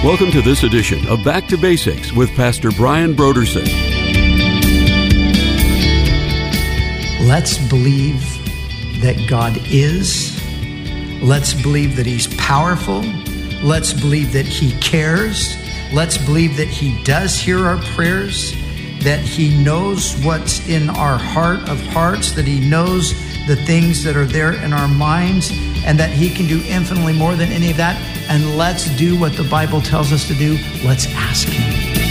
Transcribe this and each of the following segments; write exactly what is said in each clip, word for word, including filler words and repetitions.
Welcome to this edition of Back to Basics with Pastor Brian Brodersen. Let's believe that God is. Let's believe that He's powerful. Let's believe that He cares. Let's believe that He does hear our prayers, that He knows what's in our heart of hearts, that He knows the things that are there in our minds, and that He can do infinitely more than any of that. And let's do what the Bible tells us to do. Let's ask Him.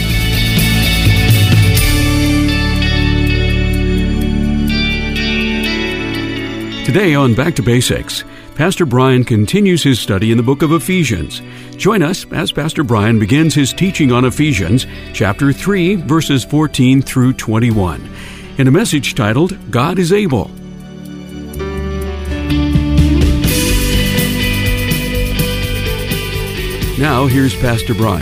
Today on Back to Basics, Pastor Brian continues his study in the book of Ephesians. Join us as Pastor Brian begins his teaching on Ephesians, chapter three, verses fourteen through twenty-one, in a message titled, God is Able. Now, here's Pastor Brian.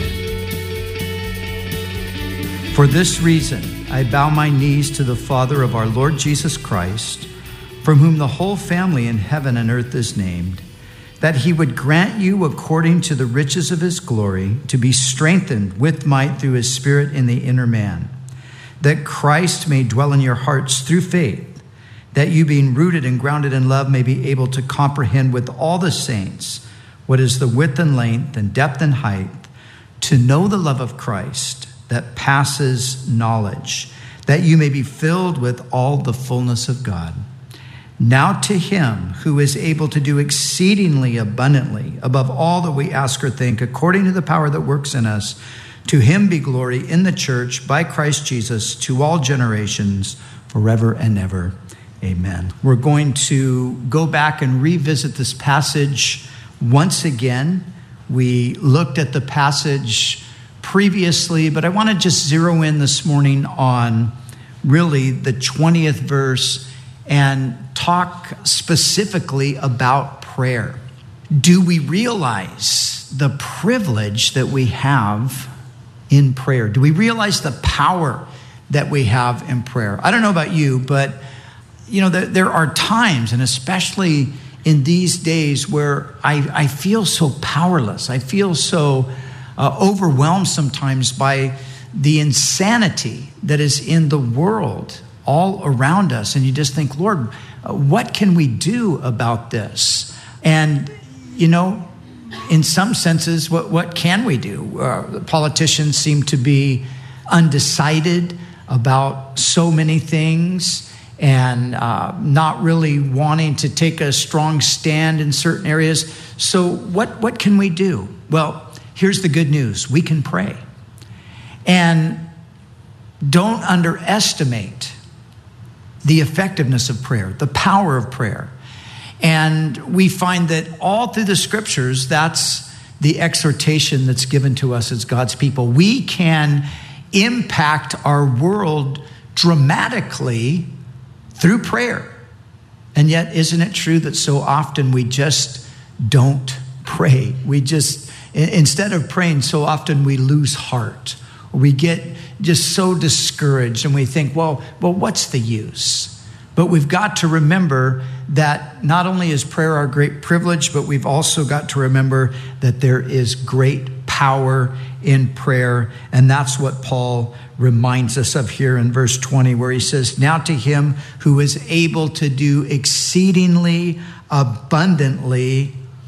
For this reason, I bow my knees to the Father of our Lord Jesus Christ, from whom the whole family in heaven and earth is named, that He would grant you, according to the riches of His glory, to be strengthened with might through His Spirit in the inner man, that Christ may dwell in your hearts through faith, that you, being rooted and grounded in love, may be able to comprehend with all the saints what is the width and length and depth and height, to know the love of Christ that passes knowledge, that you may be filled with all the fullness of God. Now to Him who is able to do exceedingly abundantly above all that we ask or think, according to the power that works in us, to Him be glory in the church by Christ Jesus to all generations, forever and ever. Amen. We're going to go back and revisit this passage once again. We looked at the passage previously, but I want to just zero in this morning on really the twentieth verse and talk specifically about prayer. Do we realize the privilege that we have in prayer? Do we realize the power that we have in prayer? I don't know about you, but you know, there, there are times, and especially in these days, where I, I feel so powerless. I feel so uh, overwhelmed sometimes by the insanity that is in the world all around us. And you just think, Lord, uh, what can we do about this? And, you know, in some senses, what, what can we do? Uh, the politicians seem to be undecided about so many things, and uh, not really wanting to take a strong stand in certain areas. So what, what can we do? Well, here's the good news. We can pray. And don't underestimate the effectiveness of prayer, the power of prayer. And we find that all through the scriptures, that's the exhortation that's given to us as God's people. We can impact our world dramatically through prayer. And yet, isn't it true that so often we just don't pray? We just, instead of praying, so often we lose heart. We get just so discouraged and we think, well, well, what's the use? But we've got to remember that not only is prayer our great privilege, but we've also got to remember that there is great power in prayer. And that's what Paul reminds us of here in verse twenty, where he says, now to Him who is able to do exceedingly abundantly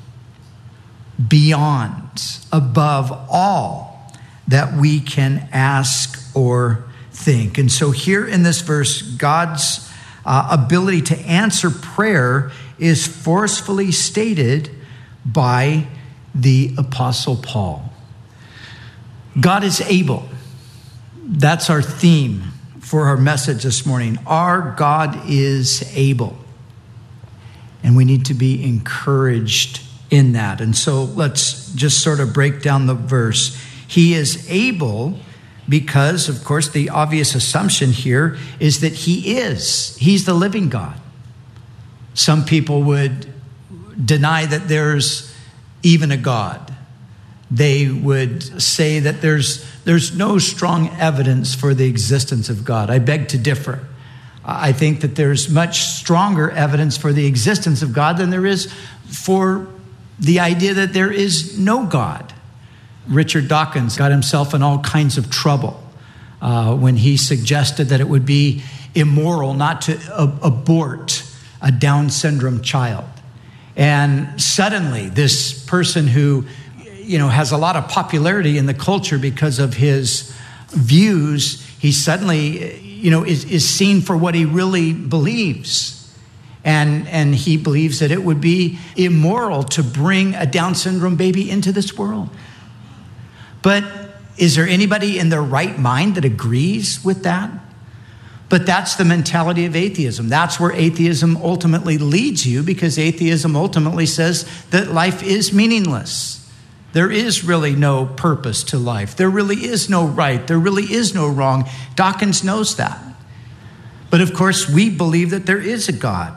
beyond, above all that we can ask or think. And so here in this verse, God's uh, ability to answer prayer is forcefully stated by the Apostle Paul. God is able. That's our theme for our message this morning. Our God is able. And we need to be encouraged in that. And so let's just sort of break down the verse. He is able because, of course, the obvious assumption here is that He is. He's the living God. Some people would deny that there's even a God. They would say that there's there's no strong evidence for the existence of God. I beg to differ. I think that there's much stronger evidence for the existence of God than there is for the idea that there is no God. Richard Dawkins got himself in all kinds of trouble uh, when he suggested that it would be immoral not to ab- abort a Down syndrome child. And suddenly this person who, you know, has a lot of popularity in the culture because of his views, he suddenly, you know, is, is seen for what he really believes. And, and he believes that it would be immoral to bring a Down syndrome baby into this world. But is there anybody in their right mind that agrees with that? But that's the mentality of atheism. That's where atheism ultimately leads you, because atheism ultimately says that life is meaningless. There is really no purpose to life. There really is no right. There really is no wrong. Dawkins knows that. But of course, we believe that there is a God,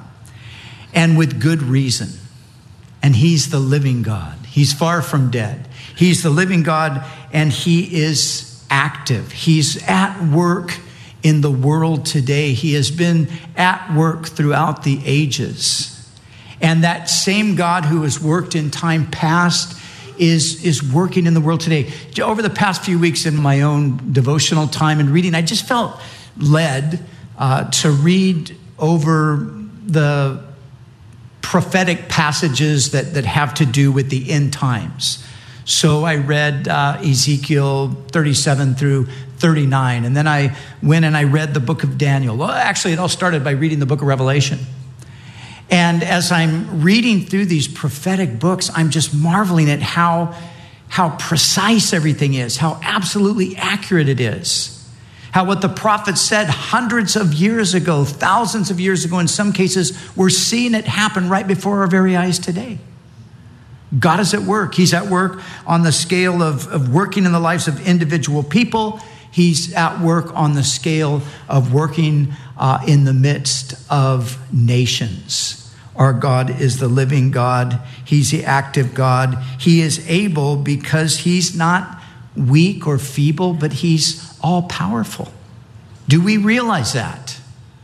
and with good reason. And he's the living God. He's far from dead. He's the living God, and he is active. He's at work in the world today. He has been at work throughout the ages. And that same God who has worked in time past is, is working in the world today. Over the past few weeks in my own devotional time and reading, I just felt led uh, to read over the prophetic passages that, that have to do with the end times. So I read uh, Ezekiel thirty-seven through thirty-nine, and then I went and I read the book of Daniel. Well, actually, it all started by reading the book of Revelation. And as I'm reading through these prophetic books, I'm just marveling at how, how precise everything is, how absolutely accurate it is. How what the prophet said hundreds of years ago, thousands of years ago, in some cases, we're seeing it happen right before our very eyes today. God is at work. He's at work on the scale of, of working in the lives of individual people. He's at work on the scale of working uh, in the midst of nations. Our God is the living God. He's the active God. He is able because he's not weak or feeble, but he's all powerful. Do we realize that?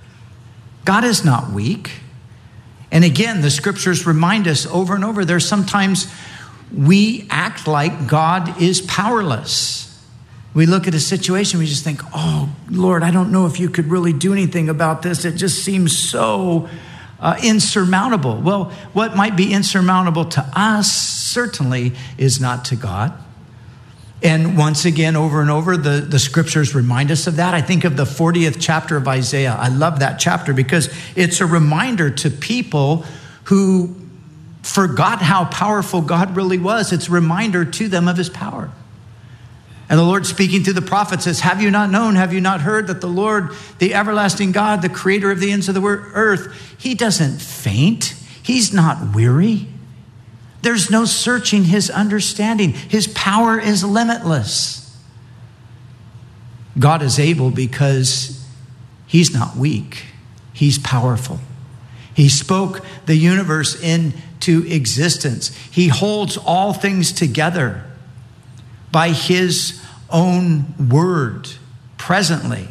God is not weak. And again, the scriptures remind us over and over, there's sometimes we act like God is powerless. We look at a situation, we just think, oh, Lord, I don't know if you could really do anything about this. It just seems so uh, insurmountable. Well, what might be insurmountable to us certainly is not to God. And once again, over and over, the, the scriptures remind us of that. I think of the fortieth chapter of Isaiah. I love that chapter because it's a reminder to people who forgot how powerful God really was. It's a reminder to them of his power. And the Lord speaking through the prophet says, have you not known, have you not heard that the Lord, the everlasting God, the creator of the ends of the earth, he doesn't faint. He's not weary. There's no searching his understanding. His power is limitless. God is able because he's not weak. He's powerful. He spoke the universe into existence. He holds all things together by his own word presently.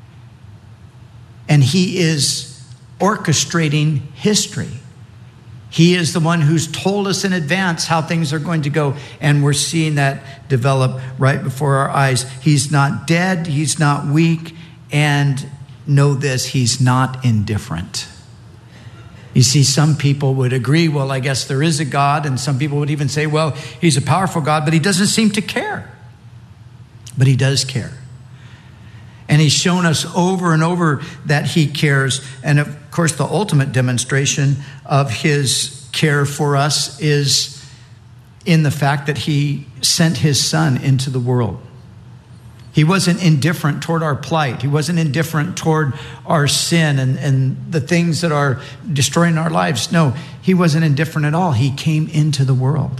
And he is orchestrating history. He is the one who's told us in advance how things are going to go, and we're seeing that develop right before our eyes. He's not dead, he's not weak, and know this, he's not indifferent. You see, some people would agree, well, I guess there is a God, and some people would even say, well, he's a powerful God, but he doesn't seem to care. But he does care. And he's shown us over and over that he cares. And of course, the ultimate demonstration of his care for us is in the fact that he sent his son into the world. He wasn't indifferent toward our plight. He wasn't indifferent toward our sin and, and the things that are destroying our lives. No, he wasn't indifferent at all. He came into the world.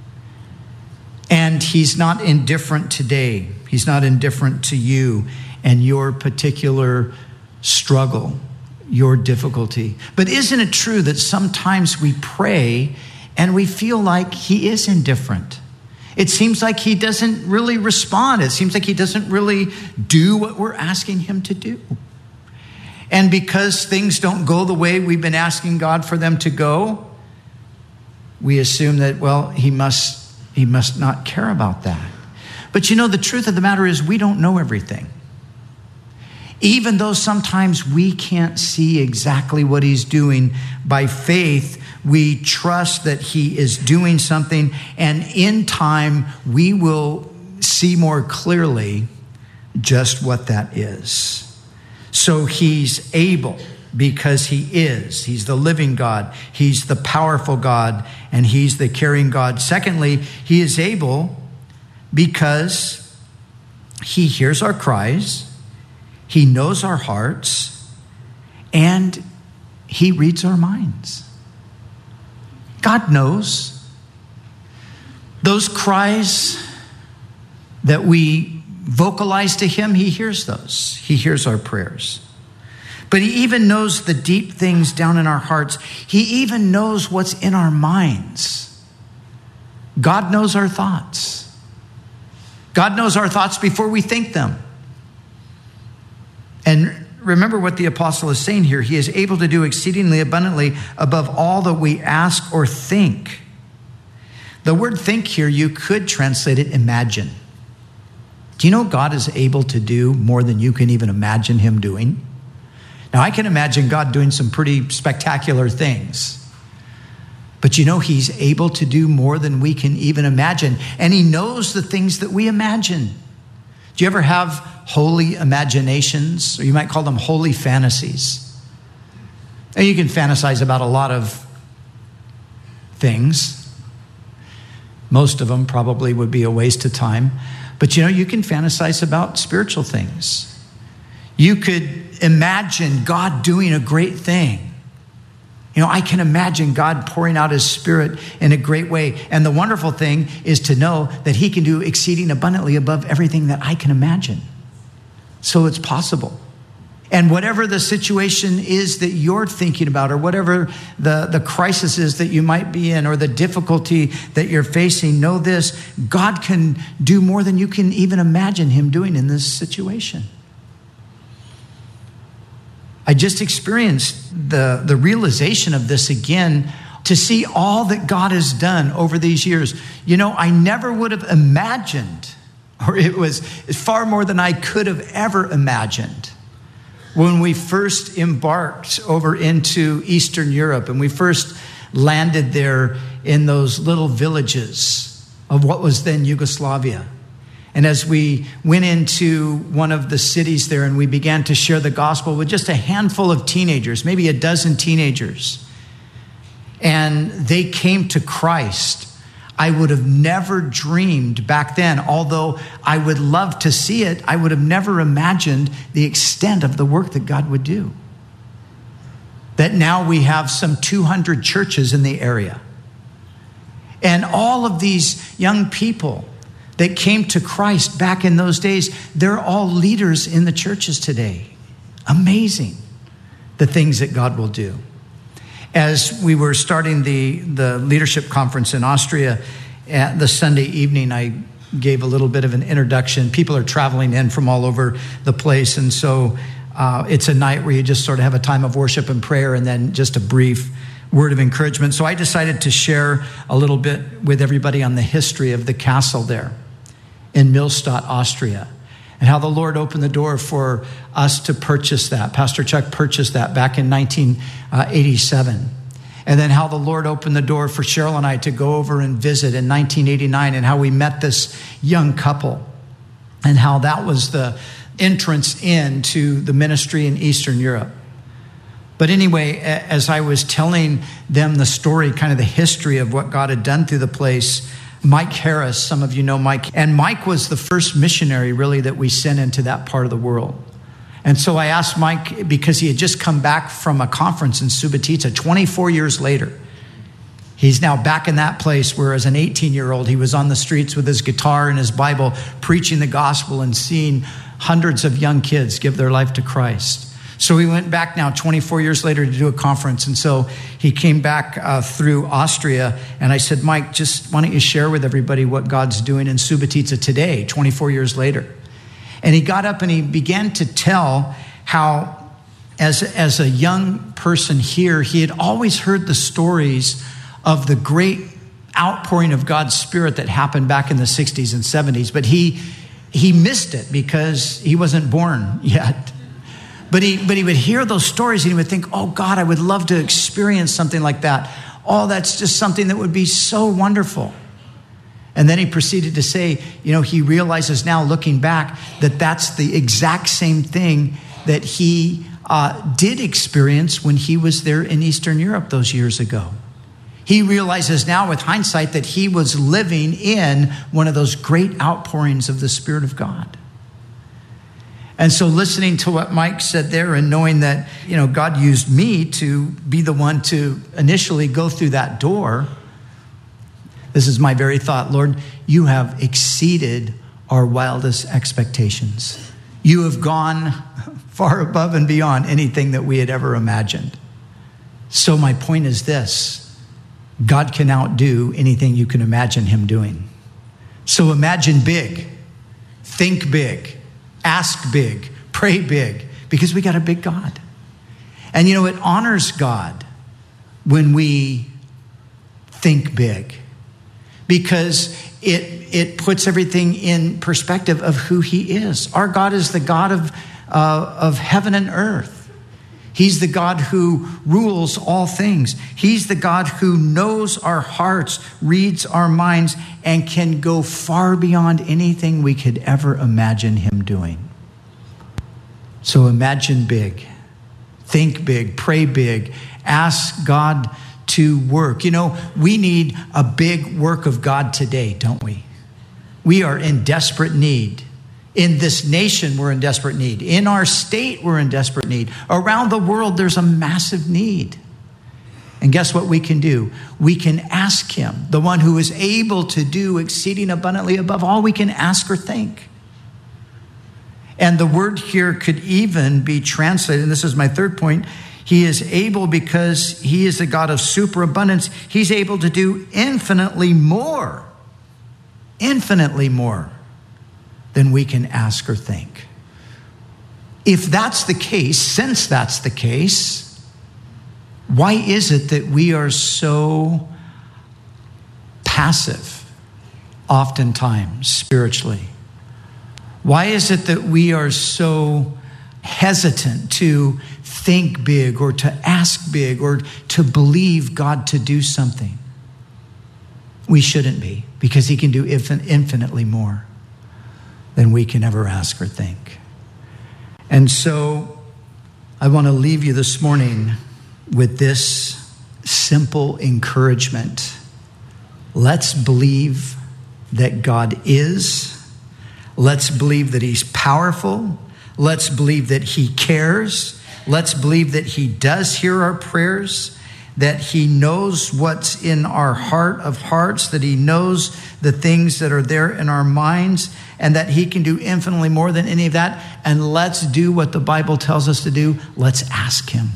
And he's not indifferent today. He's not indifferent to you and your particular struggle, your difficulty. But isn't it true that sometimes we pray and we feel like he is indifferent? It seems like he doesn't really respond. It seems like he doesn't really do what we're asking him to do. And because things don't go the way we've been asking God for them to go, we assume that, well, he must, he must not care about that. But you know, the truth of the matter is we don't know everything. Even though sometimes we can't see exactly what he's doing, by faith, we trust that he is doing something, and in time, we will see more clearly just what that is. So he's able because he is. He's the living God. He's the powerful God, and he's the caring God. Secondly, he is able because he hears our cries, he knows our hearts, and he reads our minds. God knows. Those cries that we vocalize to him, he hears those. He hears our prayers. But he even knows the deep things down in our hearts. He even knows what's in our minds. God knows our thoughts. God knows our thoughts before we think them. And remember what the apostle is saying here. He is able to do exceedingly abundantly above all that we ask or think. The word think here, you could translate it imagine. Do you know God is able to do more than you can even imagine him doing? Now, I can imagine God doing some pretty spectacular things. But you know, he's able to do more than we can even imagine. And he knows the things that we imagine. Do you ever have holy imaginations? Or you might call them holy fantasies. And you can fantasize about a lot of things. Most of them probably would be a waste of time. But you know, you can fantasize about spiritual things. You could imagine God doing a great thing. You know, I can imagine God pouring out his Spirit in a great way. And the wonderful thing is to know that he can do exceeding abundantly above everything that I can imagine. So it's possible. And whatever the situation is that you're thinking about, or whatever the, the crisis is that you might be in, or the difficulty that you're facing, know this: God can do more than you can even imagine him doing in this situation. I just experienced the, the realization of this again, to see all that God has done over these years. You know, I never would have imagined, or it was far more than I could have ever imagined, when we first embarked over into Eastern Europe and we first landed there in those little villages of what was then Yugoslavia. And as we went into one of the cities there and we began to share the gospel with just a handful of teenagers, maybe a dozen teenagers, and they came to Christ, I would have never dreamed back then, although I would love to see it, I would have never imagined the extent of the work that God would do. That now we have some two hundred churches in the area. And all of these young people that came to Christ back in those days, they're all leaders in the churches today. Amazing, the things that God will do. As we were starting the, the leadership conference in Austria, at the Sunday evening, I gave a little bit of an introduction. People are traveling in from all over the place, and so uh, it's a night where you just sort of have a time of worship and prayer, and then just a brief word of encouragement. So I decided to share a little bit with everybody on the history of the castle there in Millstatt, Austria, and how the Lord opened the door for us to purchase that. Pastor Chuck purchased that back in nineteen eighty-seven. And then how the Lord opened the door for Cheryl and I to go over and visit in nineteen eighty-nine, and how we met this young couple, and how that was the entrance into the ministry in Eastern Europe. But anyway, as I was telling them the story, kind of the history of what God had done through the place, Mike Harris, some of you know Mike, and Mike was the first missionary really that we sent into that part of the world. And so I asked Mike, because he had just come back from a conference in Subotica twenty-four years later. He's now back in that place where as an eighteen-year-old, he was on the streets with his guitar and his Bible, preaching the gospel and seeing hundreds of young kids give their life to Christ. So we went back now twenty-four years later to do a conference. And so he came back uh, through Austria. And I said, Mike, just why don't you share with everybody what God's doing in Subotica today, twenty-four years later? And he got up and he began to tell how, as, as a young person here, he had always heard the stories of the great outpouring of God's Spirit that happened back in the sixties and seventies, but he he missed it because he wasn't born yet. But he but he would hear those stories and he would think, oh God, I would love to experience something like that. Oh, that's just something that would be so wonderful. And then he proceeded to say, you know, he realizes now looking back that that's the exact same thing that he uh, did experience when he was there in Eastern Europe those years ago. He realizes now with hindsight that he was living in one of those great outpourings of the Spirit of God. And so listening to what Mike said there and knowing that, you know, God used me to be the one to initially go through that door, this is my very thought. Lord, you have exceeded our wildest expectations. You have gone far above and beyond anything that we had ever imagined. So my point is this: God can outdo anything you can imagine him doing. So imagine big, think big, ask big, pray big, because we got a big God. And you know, it honors God when we think big, because it it puts everything in perspective of who he is. Our God is the God of, uh, of heaven and earth. He's the God who rules all things. He's the God who knows our hearts, reads our minds, and can go far beyond anything we could ever imagine him doing. So imagine big, think big, pray big, ask God to work. You know, we need a big work of God today, don't we? We are in desperate need. In this nation, we're in desperate need. In our state, we're in desperate need. Around the world, there's a massive need. And guess what we can do? We can ask him, the one who is able to do exceeding abundantly above all we can ask or think. And the word here could even be translated, and this is my third point, he is able because he is the God of superabundance. He's able to do infinitely more, infinitely more than we can ask or think. If that's the case, since that's the case, why is it that we are so passive oftentimes spiritually? Why is it that we are so hesitant to think big or to ask big or to believe God to do something? We shouldn't be, because he can do infinitely more than we can ever ask or think. And so I want to leave you this morning with this simple encouragement. Let's believe that God is. Let's believe that he's powerful. Let's believe that he cares. Let's believe that he does hear our prayers, that he knows what's in our heart of hearts, that he knows the things that are there in our minds, and that he can do infinitely more than any of that. And let's do what the Bible tells us to do. Let's ask him.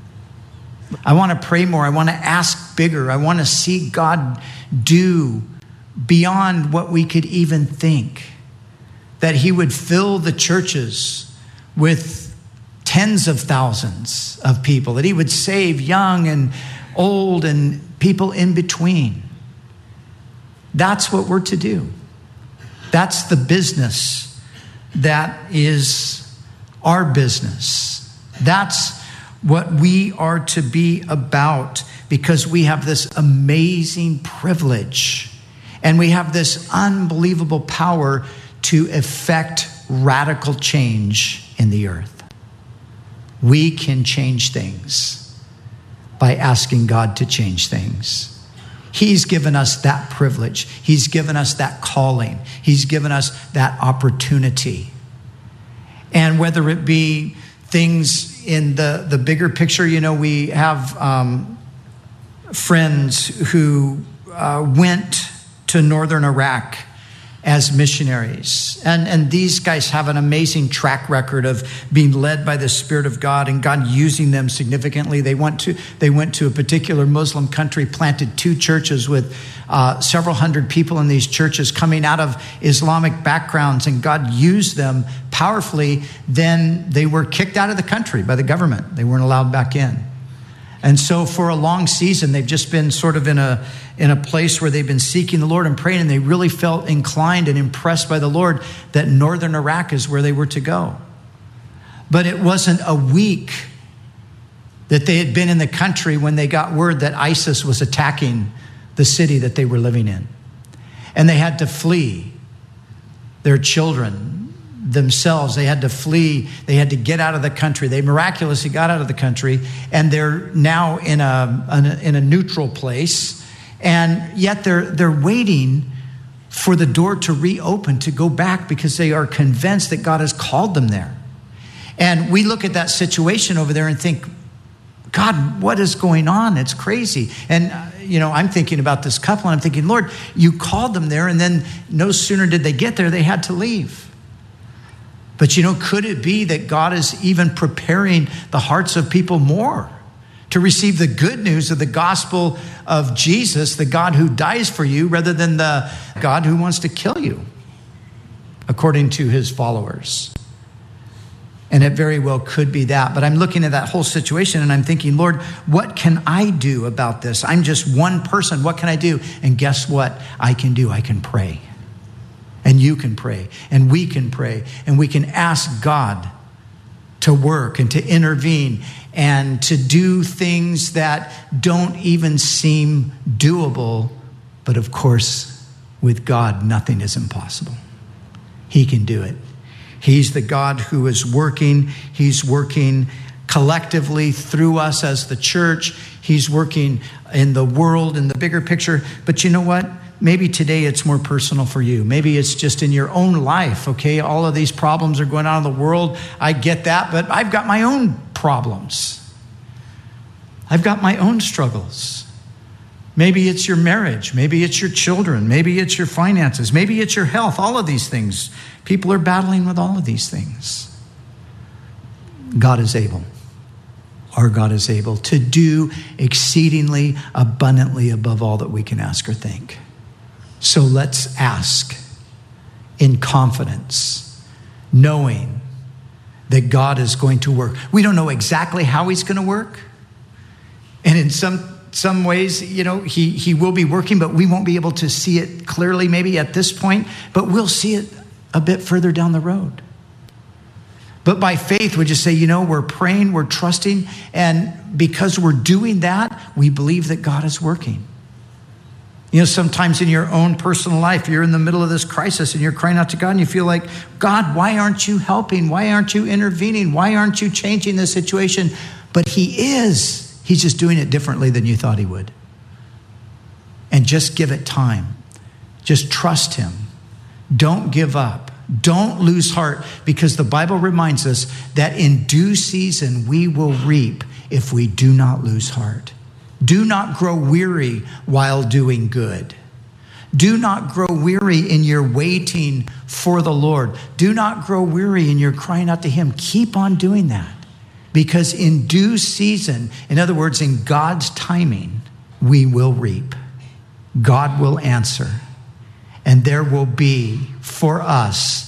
I want to pray more. I want to ask bigger. I want to see God do beyond what we could even think. That he would fill the churches with tens of thousands of people, that he would save young and old and people in between. That's what we're to do. That's the business that is our business. That's what we are to be about, because we have this amazing privilege and we have this unbelievable power to effect radical change in the earth. We can change things by asking God to change things. He's given us that privilege. He's given us that calling. He's given us that opportunity. And whether it be things in the, the bigger picture, you know, we have um, friends who uh, went to northern Iraq as missionaries. And, and these guys have an amazing track record of being led by the Spirit of God and God using them significantly. They went to, they went to a particular Muslim country, planted two churches with uh, several hundred people in these churches coming out of Islamic backgrounds, and God used them powerfully. Then they were kicked out of the country by the government. They weren't allowed back in. And so for a long season, they've just been sort of in a in a place where they've been seeking the Lord and praying, and they really felt inclined and impressed by the Lord that northern Iraq is where they were to go. But it wasn't a week that they had been in the country when they got word that ISIS was attacking the city that they were living in. And they had to flee. Their children, themselves, they had to flee. They had to get out of the country. They miraculously got out of the country, and they're now in a, in a neutral place. And yet they're they're waiting for the door to reopen, to go back, because they are convinced that God has called them there. And we look at that situation over there and think, God, what is going on? It's crazy. And, uh, you know, I'm thinking about this couple, and I'm thinking, Lord, you called them there, and then no sooner did they get there, they had to leave. But, you know, could it be that God is even preparing the hearts of people more to receive the good news of the gospel of Jesus, the God who dies for you, rather than the God who wants to kill you, according to his followers? And it very well could be that. But I'm looking at that whole situation and I'm thinking, Lord, what can I do about this? I'm just one person. What can I do? And guess what I can do? I can pray. And you can pray. And we can pray. And we can ask God to work and to intervene and to do things that don't even seem doable. But of course, with God, nothing is impossible. He can do it. He's the God who is working. He's working collectively through us as the church. He's working in the world, in the bigger picture. But you know what? Maybe today it's more personal for you. Maybe it's just in your own life, okay? All of these problems are going on in the world. I get that, but I've got my own problems. I've got my own struggles. Maybe it's your marriage. Maybe it's your children. Maybe it's your finances. Maybe it's your health. All of these things. People are battling with all of these things. God is able. Our God is able to do exceedingly abundantly above all that we can ask or think. So let's ask in confidence, knowing that God is going to work. We don't know exactly how he's going to work. And in some Some ways, you know, he, he will be working, but we won't be able to see it clearly maybe at this point, but we'll see it a bit further down the road. But by faith, we just say, you know, we're praying, we're trusting, and because we're doing that, we believe that God is working. You know, sometimes in your own personal life, you're in the middle of this crisis and you're crying out to God and you feel like, God, why aren't you helping? Why aren't you intervening? Why aren't you changing this situation? But he is. He's just doing it differently than you thought he would. And just give it time. Just trust him. Don't give up. Don't lose heart, because the Bible reminds us that in due season we will reap if we do not lose heart. Do not grow weary while doing good. Do not grow weary in your waiting for the Lord. Do not grow weary in your crying out to him. Keep on doing that. Because in due season, in other words, in God's timing, we will reap. God will answer. And there will be for us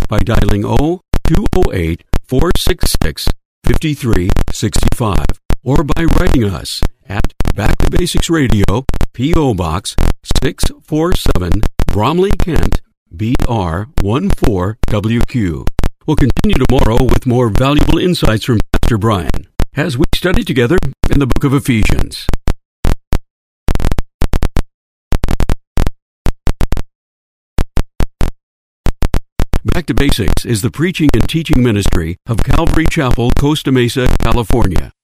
by dialing zero two zero eight, four six six, five three six five or by writing us at Back to Basics Radio, P O. Box six four seven, Bromley, Kent, B R one four W Q. We'll continue tomorrow with more valuable insights from Pastor Brian as we study together in the book of Ephesians. Back to Basics is the preaching and teaching ministry of Calvary Chapel, Costa Mesa, California.